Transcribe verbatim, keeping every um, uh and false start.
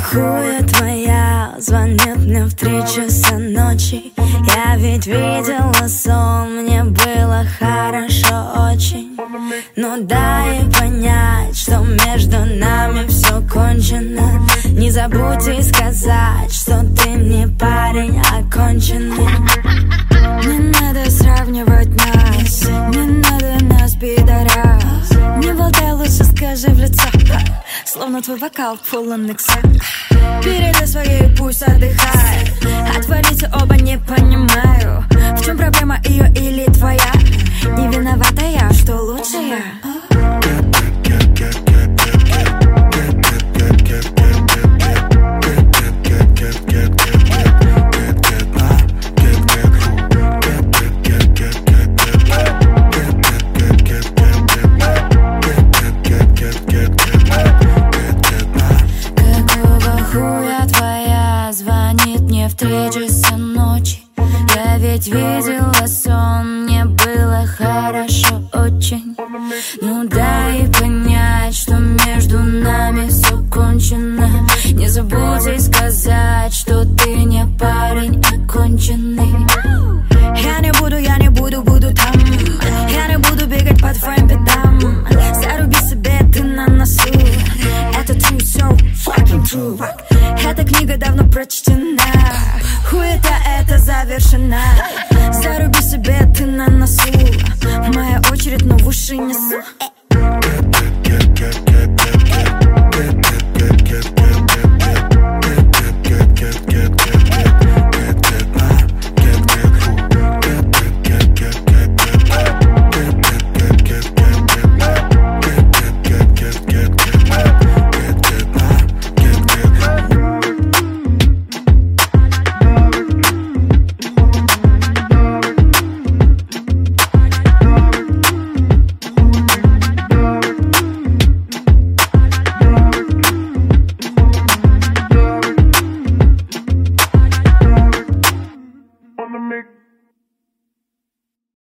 хуя твоя звонит мне в три часа ночи? Я ведь видела сон, мне было хорошо очень. Ну дай понять, что между нами все кончено. Не забудьте сказать, что ты мне парень оконченный. Не надо сравнивать нас, не надо нас, пидорас. Не болтай, лучше скажи в лицо, словно твой вокал полон икса. Передай своей, пусть отдыхает. Отвалите оба, не понимаю, в чем проблема, ее или твоя? Не виновата я, что лучше я. В три часа ночи я ведь видела сон.